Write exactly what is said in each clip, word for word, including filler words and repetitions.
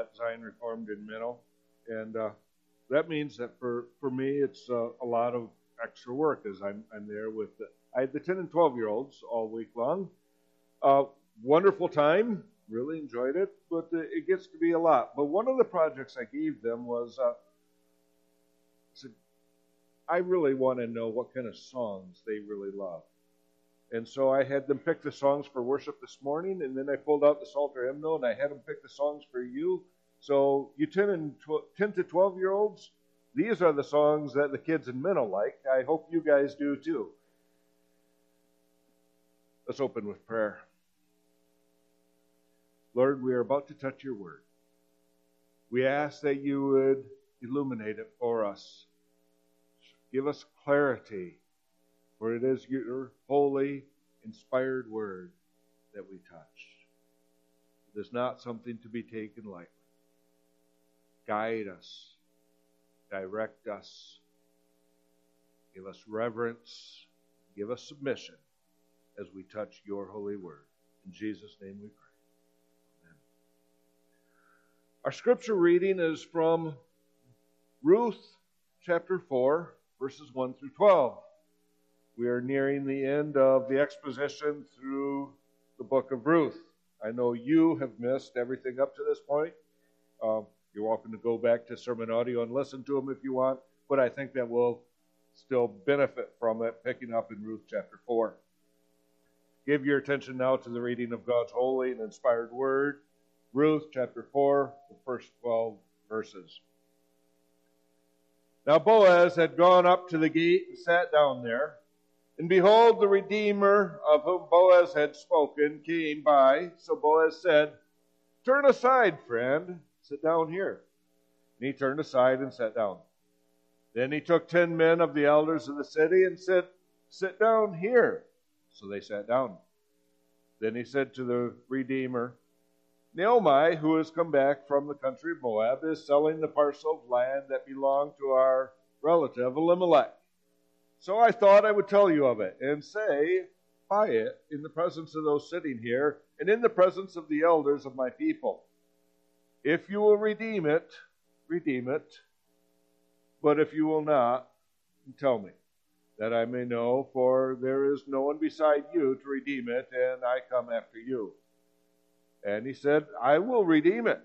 at Zion Reformed in Minnow. And uh, that means that for, for me, it's uh, a lot of extra work as I'm, I'm there with the, I had the ten and twelve-year-olds all week long. Uh, wonderful time, really enjoyed it, but uh, it gets to be a lot. But one of the projects I gave them was, uh, I said, I really want to know what kind of songs they really love. And so I had them pick the songs for worship this morning, and then I pulled out the Psalter hymnal, and I had them pick the songs for you. So you ten and ten to twelve-year-olds, these are the songs that the kids in Minnow like. I hope you guys do too. Let's open with prayer. Lord, we are about to touch your word. We ask that you would illuminate it for us. Give us clarity, for it is your holy, inspired word that we touch. It is not something to be taken lightly. Guide us. Direct us. Give us reverence. Give us submission as we touch your holy word. In Jesus' name we pray. Amen. Our scripture reading is from Ruth chapter four, verses one through twelve. We are nearing the end of the exposition through the book of Ruth. I know you have missed everything up to this point. Um, you're welcome to go back to sermon audio and listen to them if you want, but I think that we'll still benefit from it, picking up in Ruth chapter four. Give your attention now to the reading of God's holy and inspired word. Ruth chapter four, the first twelve verses. Now Boaz had gone up to the gate and sat down there. And behold, the Redeemer of whom Boaz had spoken came by. So Boaz said, "Turn aside, friend, sit down here." And he turned aside and sat down. Then he took ten men of the elders of the city and said, "Sit down here." So they sat down. Then he said to the Redeemer, "Naomi, who has come back from the country of Moab, is selling the parcel of land that belonged to our relative Elimelech. So I thought I would tell you of it and say, buy it in the presence of those sitting here and in the presence of the elders of my people. If you will redeem it, redeem it. But if you will not, tell me, that I may know, for there is no one beside you to redeem it, and I come after you." And he said, "I will redeem it."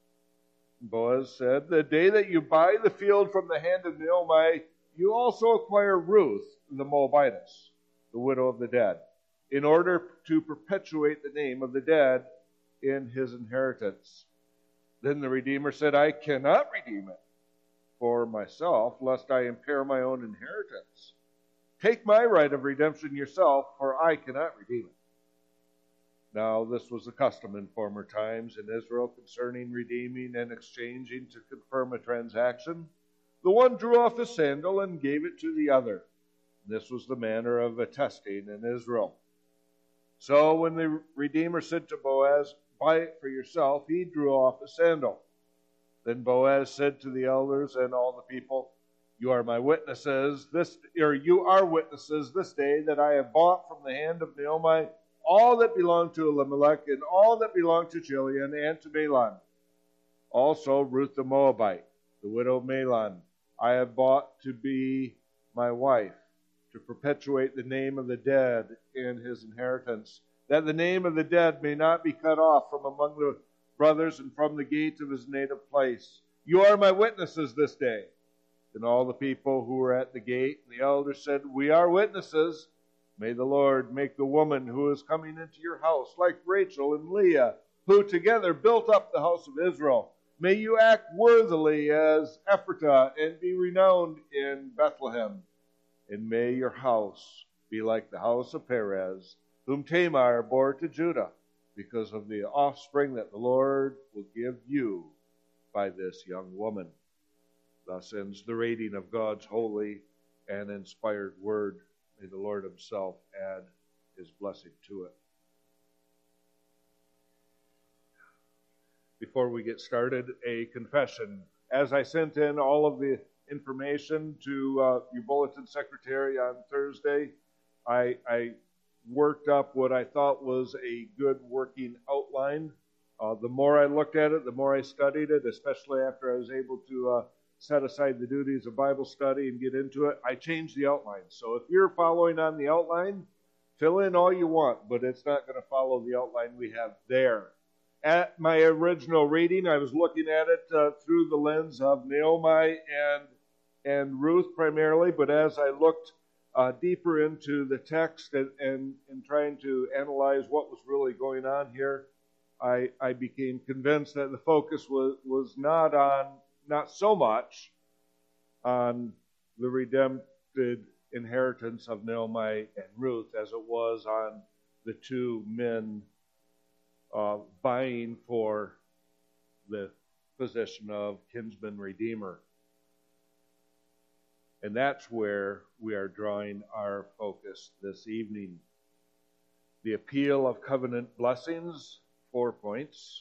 Boaz said, "The day that you buy the field from the hand of Naomi, you also acquire Ruth, the Moabitess, the widow of the dead, in order to perpetuate the name of the dead in his inheritance." Then the Redeemer said, "I cannot redeem it for myself, lest I impair my own inheritance. Take my right of redemption yourself, for I cannot redeem it." Now this was the custom in former times in Israel concerning redeeming and exchanging to confirm a transaction. The one drew off his sandal and gave it to the other. This was the manner of attesting in Israel. So when the Redeemer said to Boaz, "Buy it for yourself," he drew off his sandal. Then Boaz said to the elders and all the people, "You are my witnesses this, or you are witnesses this day that I have bought from the hand of Naomi all that belonged to Elimelech and all that belonged to Chilion and to Mahlon. Also Ruth the Moabite, the widow of Mahlon, I have bought to be my wife, to perpetuate the name of the dead in his inheritance, that the name of the dead may not be cut off from among the brothers and from the gate of his native place. You are my witnesses this day." Then all the people who were at the gate and the elders said, "We are witnesses. May the Lord make the woman who is coming into your house like Rachel and Leah, who together built up the house of Israel. May you act worthily as Ephratah and be renowned in Bethlehem. And may your house be like the house of Perez, whom Tamar bore to Judah, because of the offspring that the Lord will give you by this young woman." Thus ends the reading of God's holy and inspired word. May the Lord himself add his blessing to it. Before we get started, a confession. As I sent in all of the information to uh, your bulletin secretary on Thursday, I, I worked up what I thought was a good working outline Uh, the more I looked at it, the more I studied it, especially after I was able to uh, set aside the duties of Bible study and get into it, I changed the outline. So if you're following on the outline, fill in all you want, but it's not going to follow the outline we have there. At my original reading, I was looking at it uh, through the lens of Naomi and, and Ruth primarily, but as I looked uh, deeper into the text and, and, and trying to analyze what was really going on here, I, I became convinced that the focus was, was not on, not so much on the redempted inheritance of Naomi and Ruth as it was on the two men uh, vying for the position of kinsman redeemer. And that's where we are drawing our focus this evening. The appeal of covenant blessings. Four points.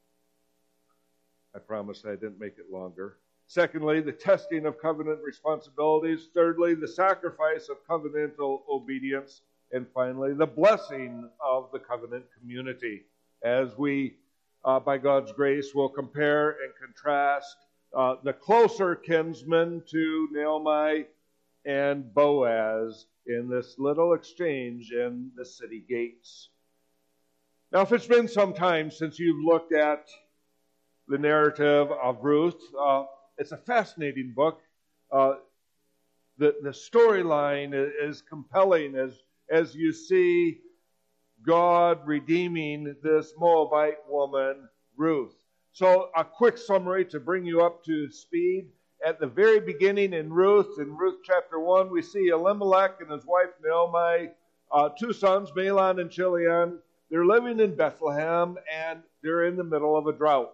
I promised I didn't make it longer. Secondly, the testing of covenant responsibilities. Thirdly, the sacrifice of covenantal obedience. And finally, the blessing of the covenant community. As we, uh, by God's grace, will compare and contrast uh, the closer kinsmen to Naomi and Boaz in this little exchange in the city gates. Now, if it's been some time since you've looked at the narrative of Ruth, uh, it's a fascinating book. Uh, the the storyline is compelling as, as you see God redeeming this Moabite woman, Ruth. So, a quick summary to bring you up to speed. At the very beginning in Ruth, in Ruth chapter one, we see Elimelech and his wife Naomi, uh, two sons, Mahlon and Chilion. They're living in Bethlehem, and they're in the middle of a drought.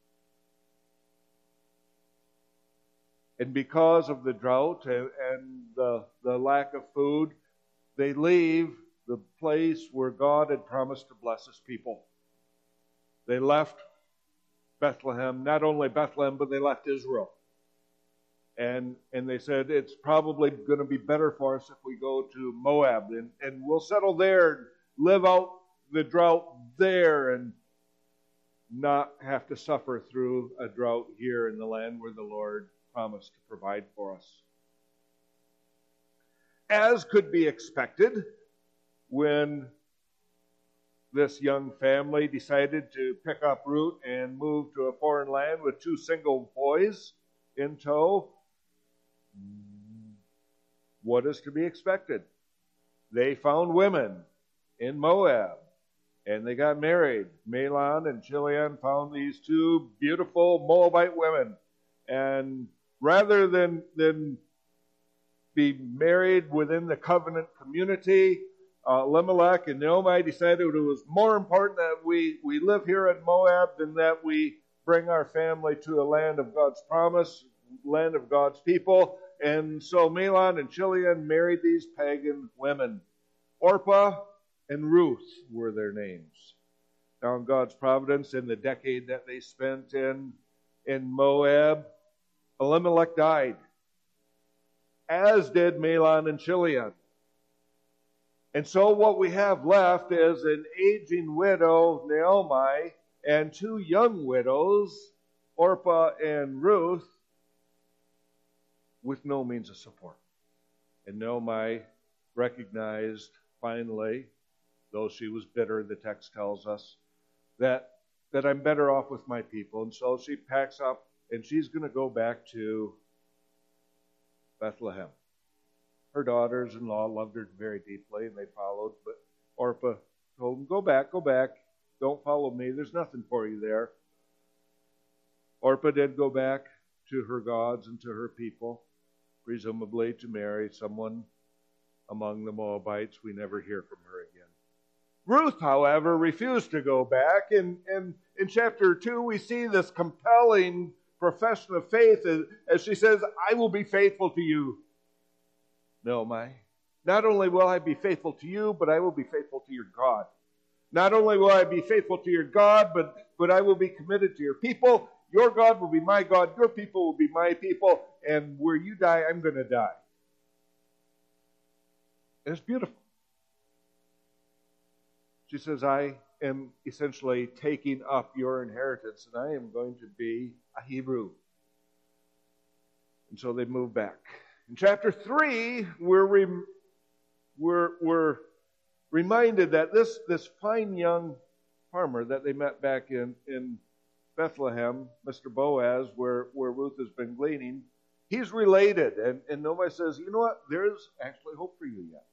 And because of the drought and, and the, the lack of food, they leave the place where God had promised to bless His people. They left Bethlehem, not only Bethlehem, but they left Israel. And, and they said, it's probably going to be better for us if we go to Moab, and, and we'll settle there and live out the drought there and not have to suffer through a drought here in the land where the Lord promised to provide for us. As could be expected, when this young family decided to pick up root and move to a foreign land with two single boys in tow, what is to be expected? They found women in Moab. And they got married. Mahlon and Chilion found these two beautiful Moabite women. And rather than, than be married within the covenant community, uh, Elimelech and Naomi decided it was more important that we, we live here in Moab than that we bring our family to a land of God's promise, land of God's people. And so Mahlon and Chilion married these pagan women. Orpah and Ruth were their names. Now, in God's providence, in the decade that they spent in, in Moab, Elimelech died, as did Mahlon and Chilion. And so what we have left is an aging widow, Naomi, and two young widows, Orpah and Ruth, with no means of support. And Naomi recognized, finally, though she was bitter, the text tells us, that, that I'm better off with my people. And so she packs up, and she's going to go back to Bethlehem. Her daughters-in-law loved her very deeply, and they followed, but Orpah told them, go back, go back. Don't follow me. There's nothing for you there. Orpah did go back to her gods and to her people, presumably to marry someone among the Moabites. We never hear from her again. Ruth, however, refused to go back. And, and in chapter two, we see this compelling profession of faith as, as she says, I will be faithful to you, Naomi. Not only will I be faithful to you, but I will be faithful to your God. Not only will I be faithful to your God, but, but I will be committed to your people. Your God will be my God. Your people will be my people. And where you die, I'm going to die. It's beautiful. She says, I am essentially taking up your inheritance, and I am going to be a Hebrew. And so they move back. In chapter three, we're, rem- we're, we're reminded that this, this fine young farmer that they met back in, in Bethlehem, Mister Boaz, where, where Ruth has been gleaning, he's related. And, and Naomi says, you know what? There's actually hope for you yet.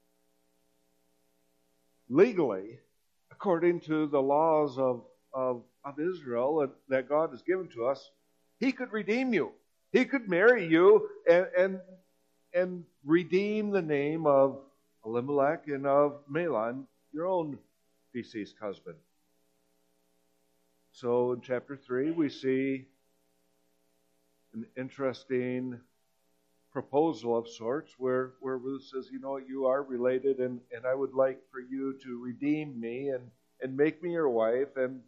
Legally, according to the laws of, of, of Israel that God has given to us, He could redeem you. He could marry you and, and, and redeem the name of Elimelech and of Mahlon, your own deceased husband. So in chapter three, we see an interesting proposal of sorts where, where Ruth says, you know, you are related, and, and I would like for you to redeem me and, and make me your wife and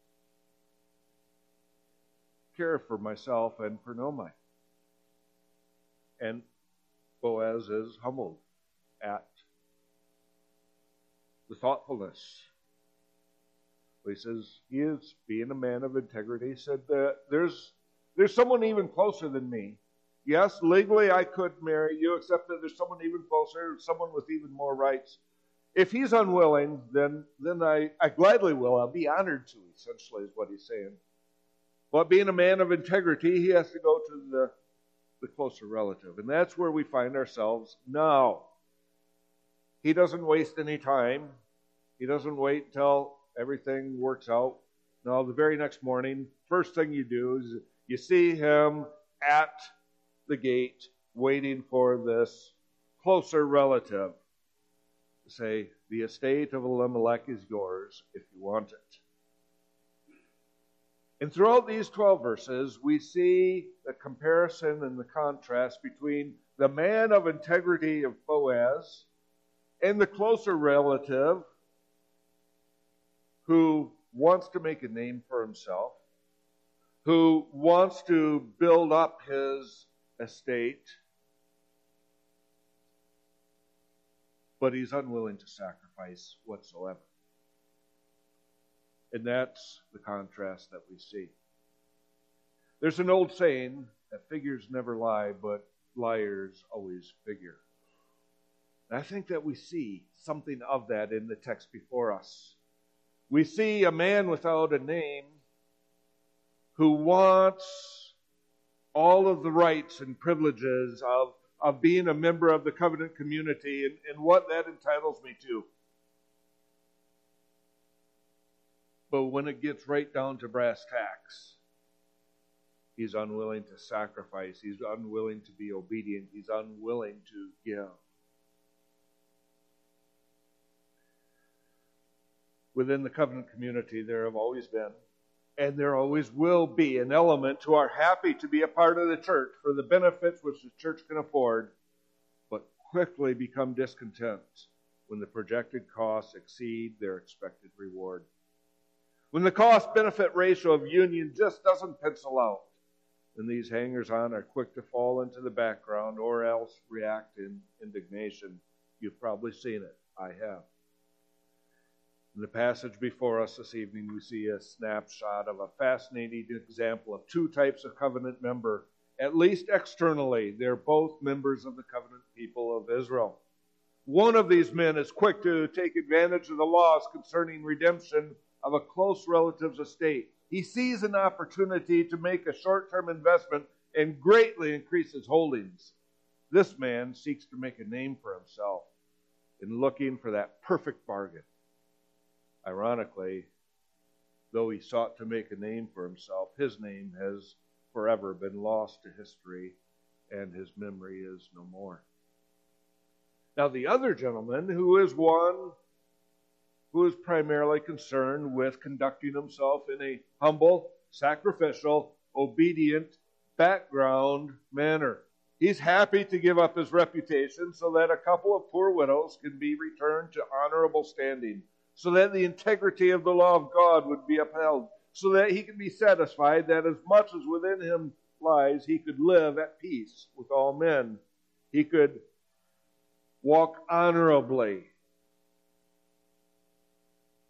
care for myself and for Naomi. And Boaz is humbled at the thoughtfulness. He says, he is being a man of integrity. He said, that there's, there's someone even closer than me. Yes, legally I could marry you, except that there's someone even closer, someone with even more rights. If he's unwilling, then, then I, I gladly will. I'll be honored to, essentially, is what he's saying. But being a man of integrity, he has to go to the, the closer relative. And that's where we find ourselves now. He doesn't waste any time. He doesn't wait until everything works out. No, the very next morning, first thing you do is you see him at the gate waiting for this closer relative to say, the estate of Elimelech is yours if you want it. And throughout these twelve verses, we see the comparison and the contrast between the man of integrity of Boaz and the closer relative who wants to make a name for himself, who wants to build up his estate, but he's unwilling to sacrifice whatsoever. And that's the contrast that we see. There's an old saying that figures never lie, but liars always figure. And I think that we see something of that in the text before us. We see a man without a name who wants all of the rights and privileges of, of being a member of the covenant community and, and what that entitles me to. But when it gets right down to brass tacks, he's unwilling to sacrifice. He's unwilling to be obedient. He's unwilling to give. Within the covenant community, there have always been, and there always will be, an element who are happy to be a part of the church for the benefits which the church can afford, but quickly become discontent when the projected costs exceed their expected reward. When the cost-benefit ratio of union just doesn't pencil out, then these hangers-on are quick to fall into the background or else react in indignation. You've probably seen it. I have. In the passage before us this evening, we see a snapshot of a fascinating example of two types of covenant member. At least externally, they're both members of the covenant people of Israel. One of these men is quick to take advantage of the laws concerning redemption of a close relative's estate. He sees an opportunity to make a short-term investment and greatly increase his holdings. This man seeks to make a name for himself in looking for that perfect bargain. Ironically, though he sought to make a name for himself, his name has forever been lost to history, and his memory is no more. Now, the other gentleman, who is one who is primarily concerned with conducting himself in a humble, sacrificial, obedient, background manner. He's happy to give up his reputation so that a couple of poor widows can be returned to honorable standing, so that the integrity of the law of God would be upheld, so that he can be satisfied that as much as within him lies, he could live at peace with all men. He could walk honorably.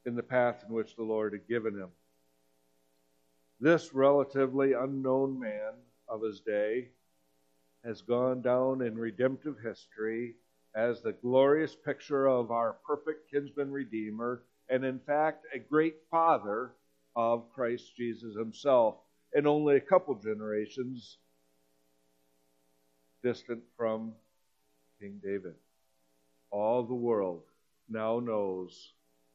in the path in which the Lord had given him. This relatively unknown man of his day has gone down in redemptive history as the glorious picture of our perfect kinsman redeemer, and in fact a great father of Christ Jesus himself, and only a couple generations distant from King David. All the world now knows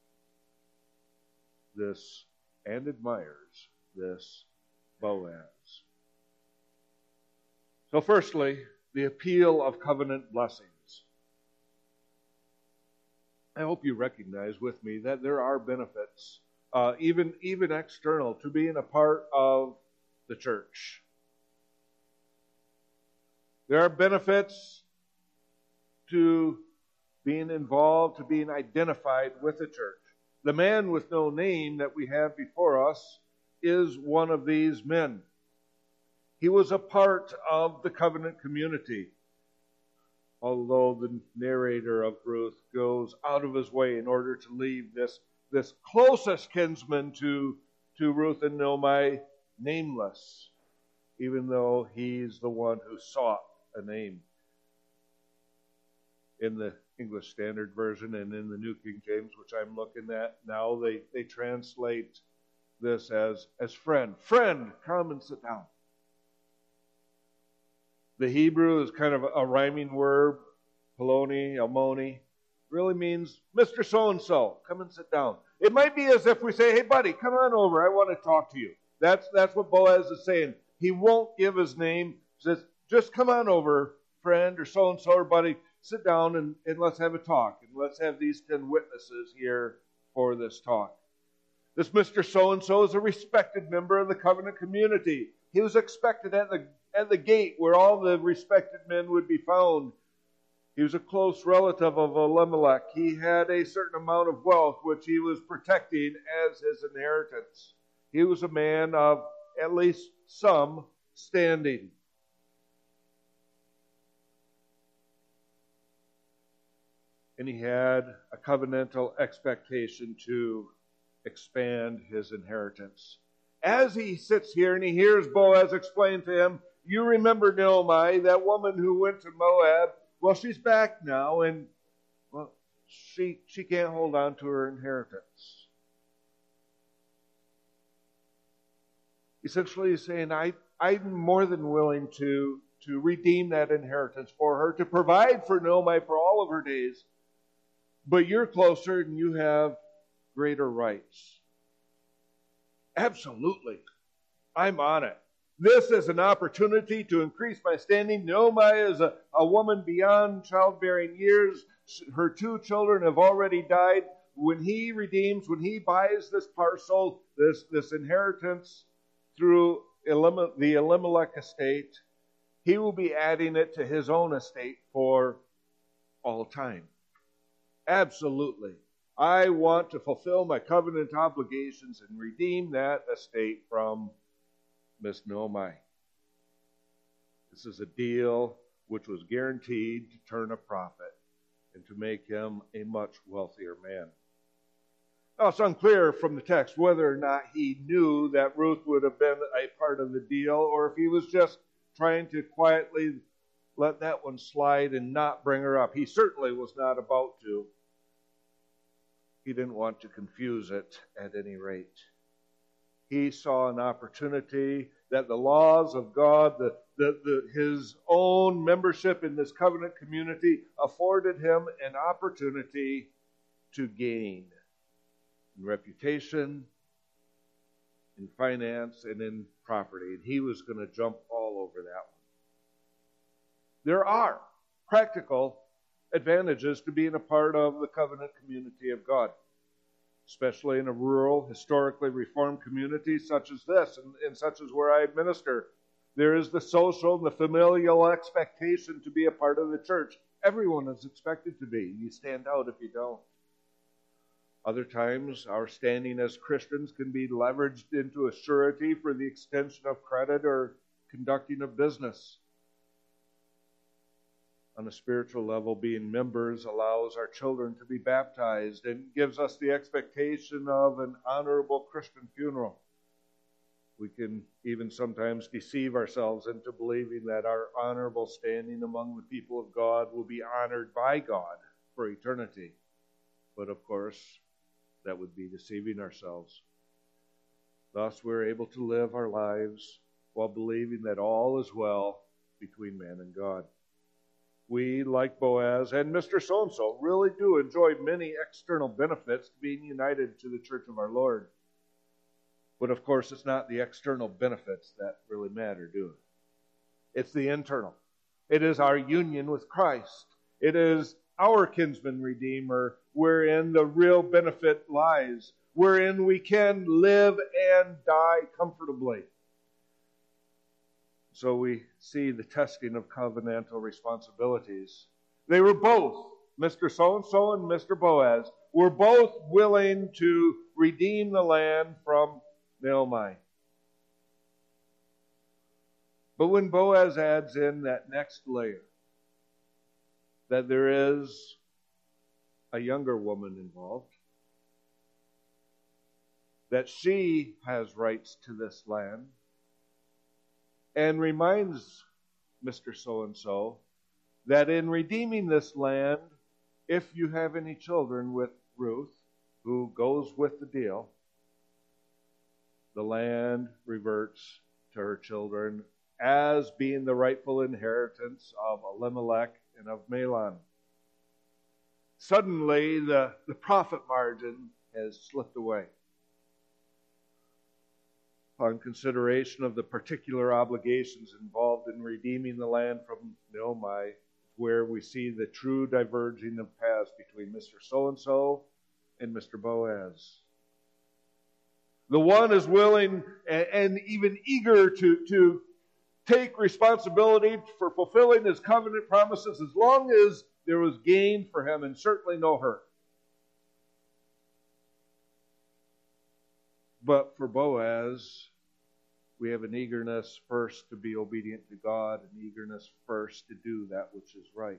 this and admires this Boaz. So firstly, the appeal of covenant blessings. I hope you recognize with me that there are benefits, uh, even, even external, to being a part of the church. There are benefits to being involved, to being identified with the church. The man with no name that we have before us is one of these men. He was a part of the covenant community, although the narrator of Ruth goes out of his way in order to leave this, this closest kinsman to, to Ruth and Naomi nameless, even though he's the one who sought a name. In the English Standard Version and in the New King James, which I'm looking at now, they, they translate this as, as friend. Friend, come and sit down. The Hebrew is kind of a rhyming word. Poloni, Almoni, really means Mister So-and-so, come and sit down. It might be as if we say, hey buddy, come on over, I want to talk to you. That's, that's what Boaz is saying. He won't give his name. He says, just come on over, friend, or so-and-so, or buddy, sit down and, and let's have a talk. And let's have these ten witnesses here for this talk. This Mister So-and-so is a respected member of the covenant community. He was expected at the, at the gate where all the respected men would be found. He was a close relative of Elimelech. He had a certain amount of wealth which he was protecting as his inheritance. He was a man of at least some standing. And he had a covenantal expectation to expand his inheritance. As he sits here and he hears Boaz explain to him, you remember Naomi, that woman who went to Moab. Well, she's back now, and well, she she can't hold on to her inheritance. Essentially, he's saying, I, I'm more than willing to, to redeem that inheritance for her, to provide for Naomi for all of her days, but you're closer and you have greater rights. Absolutely. I'm on it. This is an opportunity to increase my standing. Naomi is a, a woman beyond childbearing years. Her two children have already died. When he redeems, when he buys this parcel, this, this inheritance through Elim- the Elimelech estate, he will be adding it to his own estate for all time. Absolutely. I want to fulfill my covenant obligations and redeem that estate from Miss Naomi. This is a deal which was guaranteed to turn a profit and to make him a much wealthier man. Now, it's unclear from the text whether or not he knew that Ruth would have been a part of the deal, or if he was just trying to quietly let that one slide and not bring her up. He certainly was not about to. He didn't want to confuse it at any rate. He saw an opportunity that the laws of God, the, the, the, his own membership in this covenant community afforded him an opportunity to gain in reputation, in finance, and in property. And he was going to jump all over that one. There are practical advantages to being a part of the covenant community of God, especially in a rural, historically reformed community such as this, and, and such as where I administer. There is the social and the familial expectation to be a part of the church. Everyone is expected to be. You stand out if you don't. Other times, our standing as Christians can be leveraged into a surety for the extension of credit or conducting of business. on a spiritual level, being members allows our children to be baptized and gives us the expectation of an honorable Christian funeral. We can even sometimes deceive ourselves into believing that our honorable standing among the people of God will be honored by God for eternity. But of course, that would be deceiving ourselves. Thus, we're able to live our lives while believing that all is well between man and God. We, like Boaz and Mister So-and-so, really do enjoy many external benefits to being united to the church of our Lord. But of course, it's not the external benefits that really matter, do it? It's the internal. It is our union with Christ. It is our kinsman redeemer wherein the real benefit lies, wherein we can live and die comfortably. So we see the testing of covenantal responsibilities. They were both, Mister So-and-so and Mister Boaz, were both willing to redeem the land from Naomi. But when Boaz adds in that next layer, that there is a younger woman involved, that she has rights to this land, and reminds Mister So-and-so that in redeeming this land, if you have any children with Ruth, who goes with the deal, the land reverts to her children as being the rightful inheritance of Elimelech and of Mahlon. Suddenly, the, the profit margin has slipped away. On consideration of the particular obligations involved in redeeming the land from Naomi, where we see the true diverging of paths between Mister So-and-so and Mister Boaz. The one is willing and, and even eager to, to take responsibility for fulfilling his covenant promises as long as there was gain for him and certainly no hurt. But for Boaz, we have an eagerness first to be obedient to God, an eagerness first to do that which is right.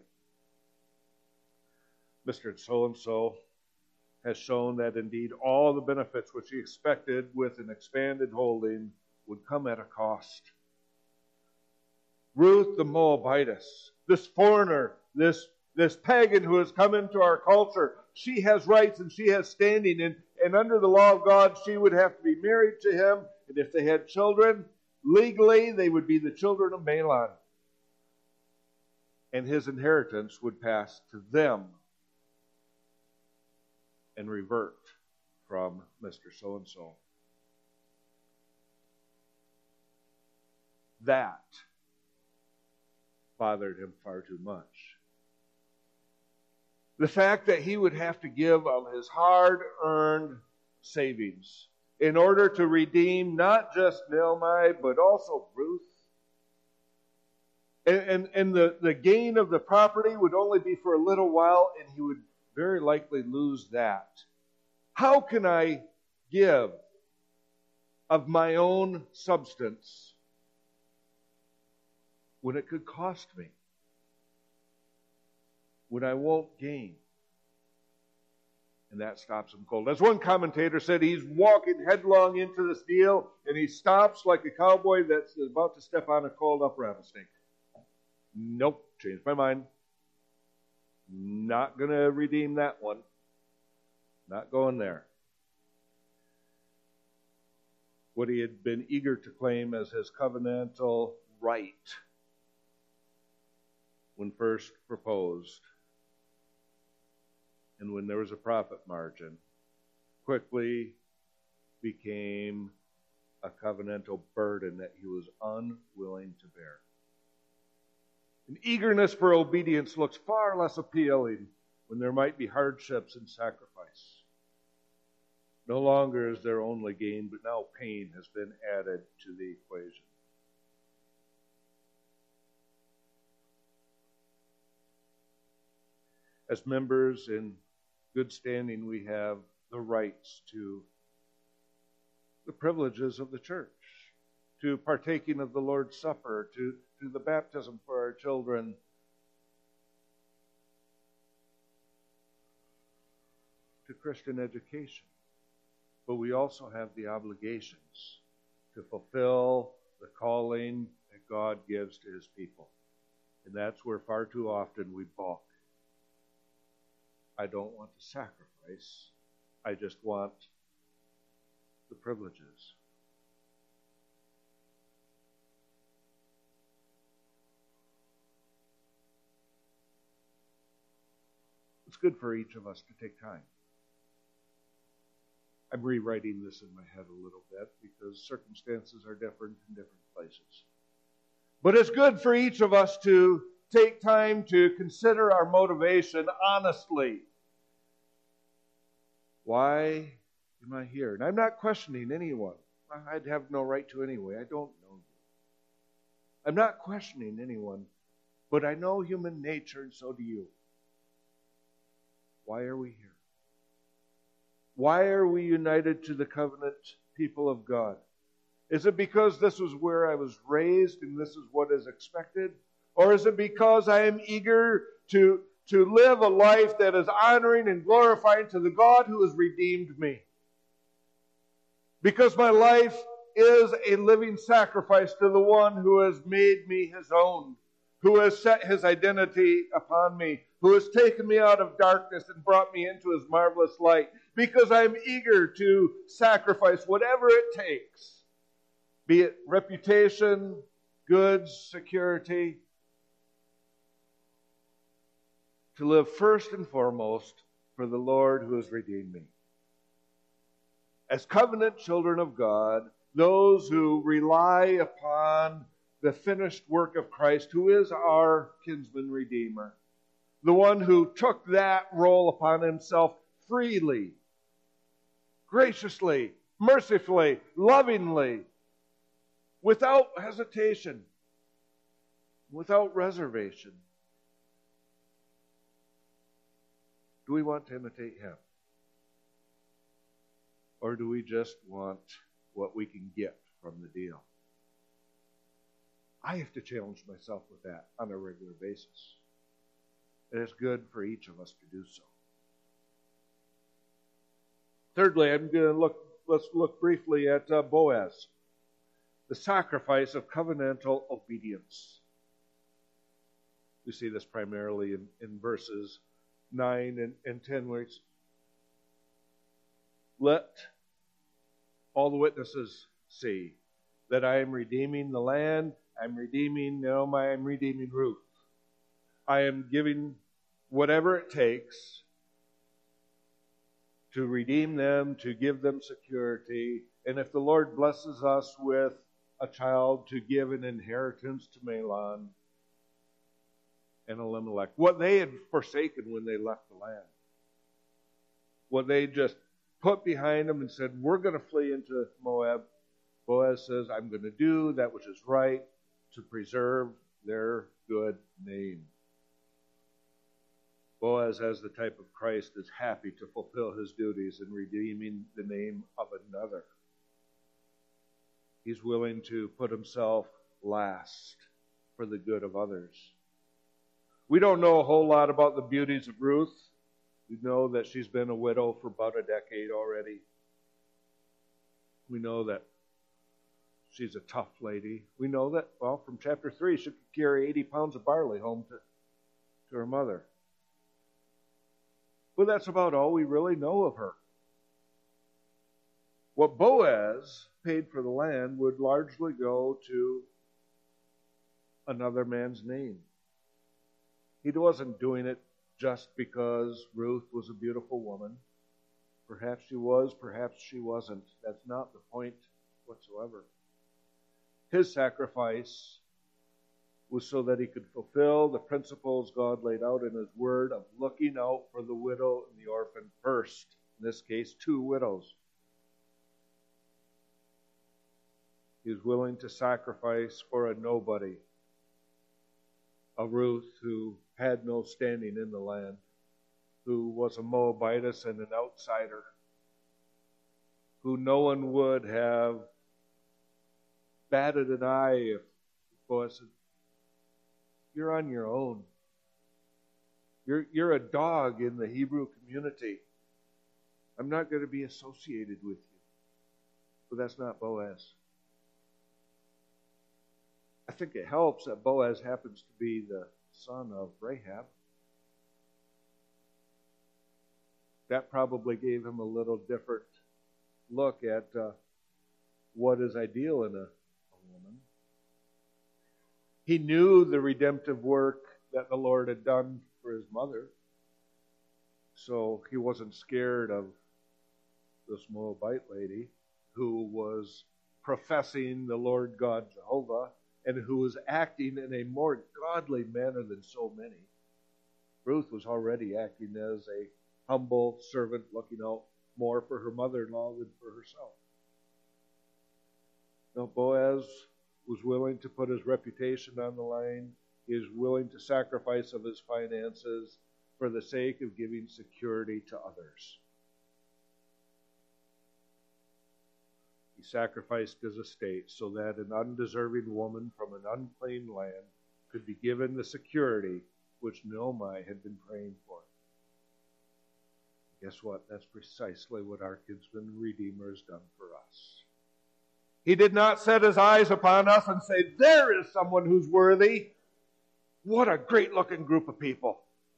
Mister So-and-so has shown that indeed all the benefits which he expected with an expanded holding would come at a cost. Ruth the Moabitess, this foreigner, this, this pagan who has come into our culture, she has rights and she has standing, and, and under the law of God, she would have to be married to him, and if they had children, legally they would be the children of Mahlon. And his inheritance would pass to them and revert from Mister So-and-so. That bothered him far too much. The fact that he would have to give of his hard-earned savings in order to redeem not just Naomi, but also Ruth. And, and, and the, the gain of the property would only be for a little while, and he would very likely lose that. How can I give of my own substance when it could cost me? When I won't gain? And that stops him cold. As one commentator said, he's walking headlong into this deal, and he stops like a cowboy that's about to step on a coiled up rattlesnake. Nope, changed my mind. Not going to redeem that one. Not going there. What he had been eager to claim as his covenantal right when first proposed, and when there was a profit margin, quickly became a covenantal burden that he was unwilling to bear. An eagerness for obedience looks far less appealing when there might be hardships and sacrifice. No longer is there only gain, but now pain has been added to the equation. As members in good standing, we have the rights to the privileges of the church, to partaking of the Lord's Supper, to, to the baptism for our children, Christian education. But we also have the obligations to fulfill the calling that God gives to his people. And that's where far too often we balk. I don't want to sacrifice. I just want the privileges. It's good for each of us to take time. I'm rewriting this in my head a little bit because circumstances are different in different places. But it's good for each of us to take time to consider our motivation honestly. Why am I here? And I'm not questioning anyone. I'd have no right to anyway. I don't know you. I'm not questioning anyone, but I know human nature, and so do you. Why are we here? Why are we united to the covenant people of God? Is it because this was where I was raised and this is what is expected? Or is it because I am eager to, to live a life that is honoring and glorifying to the God who has redeemed me? Because my life is a living sacrifice to the one who has made me his own, who has set his identity upon me, who has taken me out of darkness and brought me into his marvelous light, because I am eager to sacrifice whatever it takes, be it reputation, goods, security, to live first and foremost for the Lord who has redeemed me. As covenant children of God, those who rely upon the finished work of Christ, who is our kinsman redeemer, the one who took that role upon himself freely, graciously, mercifully, lovingly, without hesitation, without reservation. Do we want to imitate him? Or do we just want what we can get from the deal? I have to challenge myself with that on a regular basis. And it's good for each of us to do so. Thirdly, I'm going to look, let's look briefly at uh, Boaz, the sacrifice of covenantal obedience. We see this primarily in, in verses nine and, and ten, where it's, let all the witnesses see that I am redeeming the land. I'm redeeming Naomi. I'm redeeming Ruth. I am giving whatever it takes to redeem them, to give them security. And if the Lord blesses us with a child, to give an inheritance to Mahlon and Elimelech, what they had forsaken when they left the land, what they just put behind them and said, we're going to flee into Moab. Boaz says, I'm going to do that which is right to preserve their good name. Boaz, as the type of Christ, is happy to fulfill his duties in redeeming the name of another. He's willing to put himself last for the good of others. We don't know a whole lot about the beauties of Ruth. We know that she's been a widow for about a decade already. We know that she's a tough lady. We know that, well, from chapter three, she could carry eighty pounds of barley home to, to her mother. But that's about all we really know of her. What Boaz paid for the land would largely go to another man's name. He wasn't doing it just because Ruth was a beautiful woman. Perhaps she was, perhaps she wasn't. That's not the point whatsoever. His sacrifice was so that he could fulfill the principles God laid out in his word of looking out for the widow and the orphan first. In this case, two widows. He was willing to sacrifice for a nobody, a Ruth who had no standing in the land, who was a Moabitess and an outsider, who no one would have batted an eye if Boaz said, you're on your own. You're, you're a dog in the Hebrew community. I'm not going to be associated with you. But that's not Boaz. I think it helps that Boaz happens to be the son of Rahab. That probably gave him a little different look at uh, what is ideal in a, a woman. He knew the redemptive work that the Lord had done for his mother, so he wasn't scared of this Moabite lady who was professing the Lord God Jehovah and who was acting in a more godly manner than so many. Ruth was already acting as a humble servant, looking out more for her mother-in-law than for herself. Now, Boaz was willing to put his reputation on the line. He is willing to sacrifice of his finances for the sake of giving security to others. He sacrificed his estate so that an undeserving woman from an unclaimed land could be given the security which Naomi had been praying for. Guess what? That's precisely what our kinsman Redeemer has done for us. He did not set his eyes upon us and say, there is someone who's worthy. What a great-looking group of people.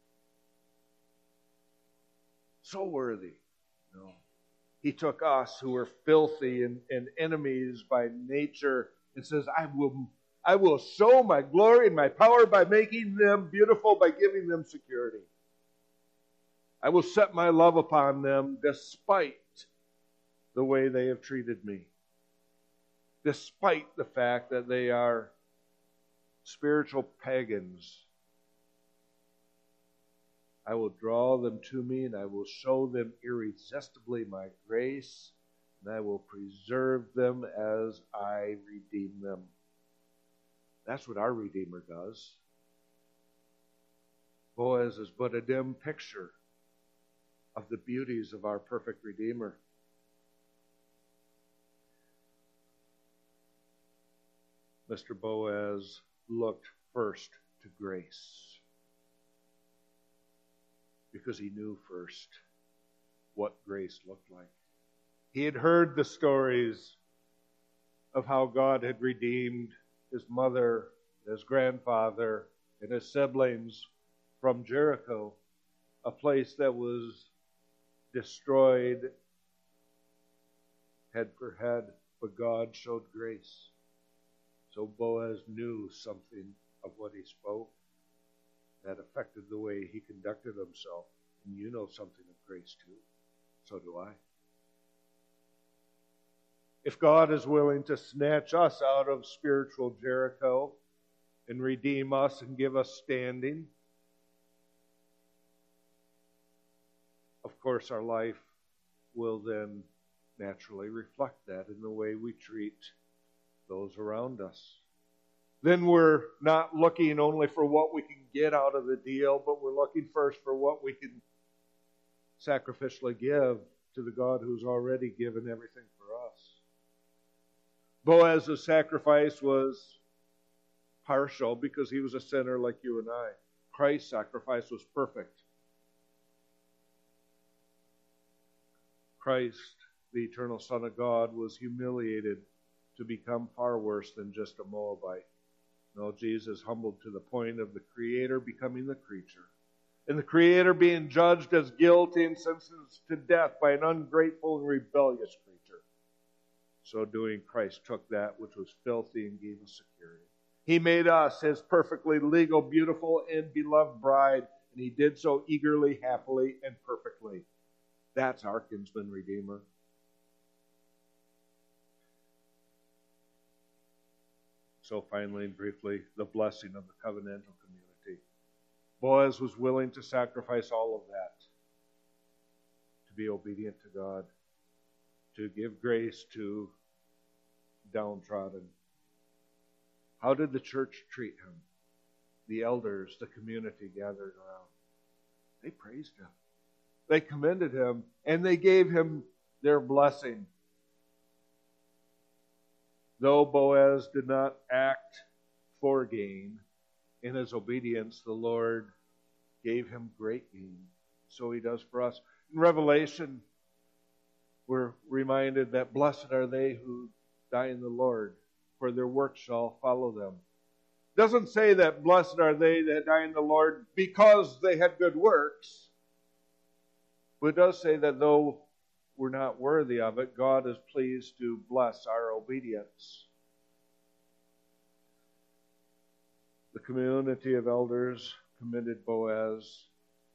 So worthy. No. He took us who were filthy and, and enemies by nature and says, I will, I will show my glory and my power by making them beautiful, by giving them security. I will set my love upon them despite the way they have treated me. Despite the fact that they are spiritual pagans. I will draw them to me, and I will show them irresistibly my grace, and I will preserve them as I redeem them. That's what our Redeemer does. Boaz is but a dim picture of the beauties of our perfect Redeemer. Mister Boaz looked first to grace because he knew first what grace looked like. He had heard the stories of how God had redeemed his mother, his grandfather, and his siblings from Jericho, a place that was destroyed head for head, but God showed grace. So Boaz knew something of what he spoke that affected the way he conducted himself. And you know something of grace too. So do I. If God is willing to snatch us out of spiritual Jericho and redeem us and give us standing, of course our life will then naturally reflect that in the way we treat those around us. Then we're not looking only for what we can get out of the deal, but we're looking first for what we can sacrificially give to the God who's already given everything for us. Boaz's sacrifice was partial because he was a sinner like you and I. Christ's sacrifice was perfect. Christ, the eternal Son of God, was humiliated to become far worse than just a Moabite. No, Jesus humbled to the point of the Creator becoming the creature. And the Creator being judged as guilty and sentenced to death by an ungrateful and rebellious creature. So doing, Christ took that which was filthy and gave us security. He made us His perfectly legal, beautiful, and beloved bride. And He did so eagerly, happily, and perfectly. That's our kinsman Redeemer. So finally and briefly, the blessing of the covenantal community. Boaz was willing to sacrifice all of that to be obedient to God, to give grace to downtrodden. How did the church treat him? The elders, the community gathered around. They praised him. They commended him, and they gave him their blessing. Though Boaz did not act for gain, in his obedience, the Lord gave him great gain. So He does for us. In Revelation, we're reminded that blessed are they who die in the Lord, for their work shall follow them. It doesn't say that blessed are they that die in the Lord because they had good works. But it does say that though we're not worthy of it, God is pleased to bless our obedience. The community of elders commended Boaz.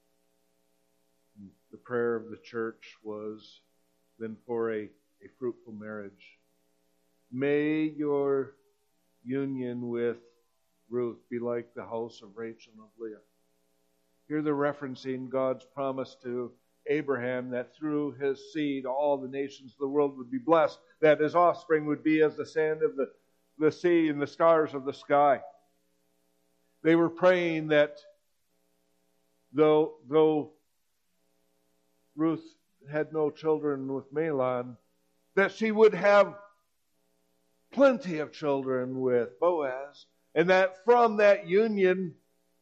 The prayer of the church was then for a, a fruitful marriage. May your union with Ruth be like the house of Rachel and of Leah. Here they're referencing God's promise to Abraham that through his seed all the nations of the world would be blessed, that his offspring would be as the sand of the, the sea and the stars of the sky. They were praying that though, though Ruth had no children with Mahlon, that she would have plenty of children with Boaz, and that from that union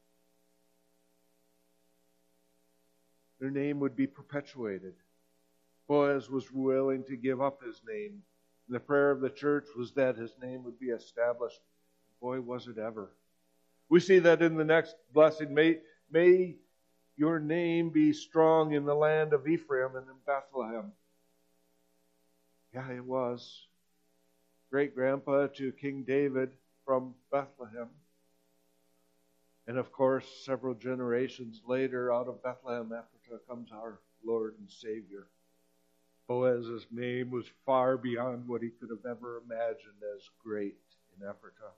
their name would be perpetuated. Boaz was willing to give up his name. And the prayer of the church was that his name would be established. Boy, was it ever. We see that in the next blessing. May, may your name be strong in the land of Ephraim and in Bethlehem. Yeah, it was. Great-grandpa to King David from Bethlehem. And of course, several generations later, out of Bethlehem, Ephrathah, comes our Lord and Savior. Boaz's name was far beyond what he could have ever imagined as great in Ephrathah.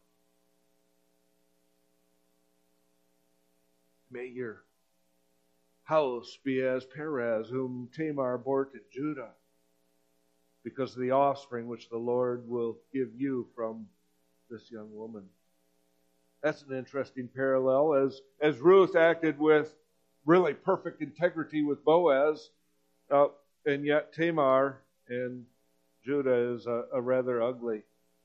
May your house be as Perez, whom Tamar bore to Judah, because of the offspring which the Lord will give you from this young woman. That's an interesting parallel. As, as Ruth acted with really perfect integrity with Boaz, uh, and yet Tamar and Judah is a, a rather ugly,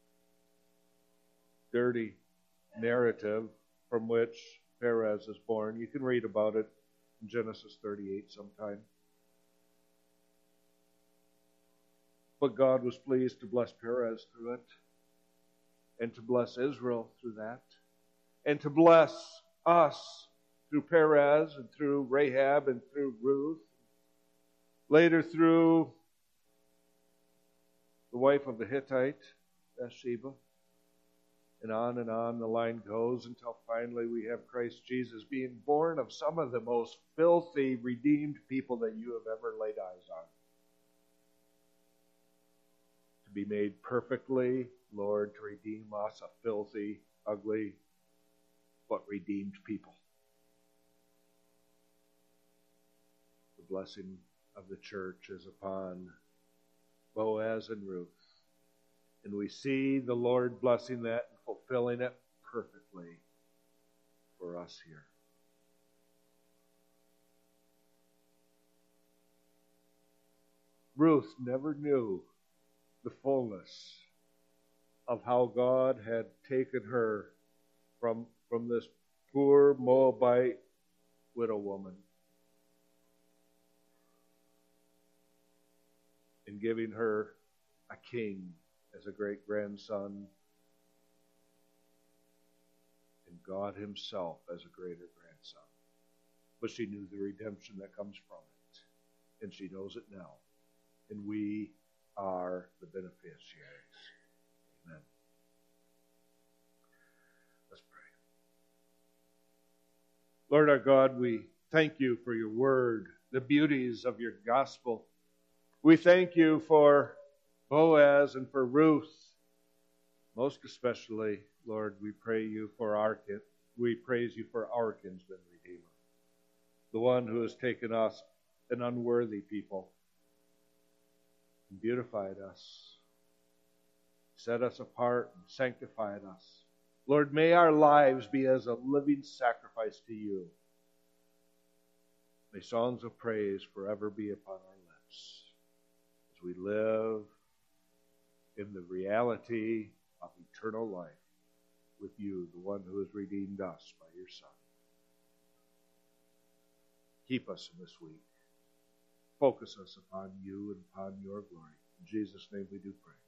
dirty narrative from which Perez is born. You can read about it in Genesis thirty-eight sometime. But God was pleased to bless Perez through it, and to bless Israel through that, and to bless us through Perez and through Rahab and through Ruth, later through the wife of the Hittite, Bathsheba, and on and on the line goes until finally we have Christ Jesus being born of some of the most filthy, redeemed people that you have ever laid eyes on. To be made perfectly, Lord, to redeem us, a filthy, ugly, but redeemed people. The blessing of the church is upon Boaz and Ruth. And we see the Lord blessing that and fulfilling it perfectly for us here. Ruth never knew the fullness of how God had taken her from, from this poor Moabite widow woman and giving her a king as a great-grandson, and God himself as a greater grandson. But she knew the redemption that comes from it, and she knows it now. And we are the beneficiaries. Amen. Let's pray. Lord our God, we thank you for your word, the beauties of your gospel. We thank you for Boaz and for Ruth. Most especially, Lord, we pray you for our kin. We praise you for our kinsman redeemer, the one who has taken us, an unworthy people, and beautified us, set us apart, and sanctified us. Lord, may our lives be as a living sacrifice to you. May songs of praise forever be upon our lips as we live in the reality of eternal life with you, the one who has redeemed us by your Son. Keep us in this week. focus us upon you and upon your glory. In Jesus' name we do pray.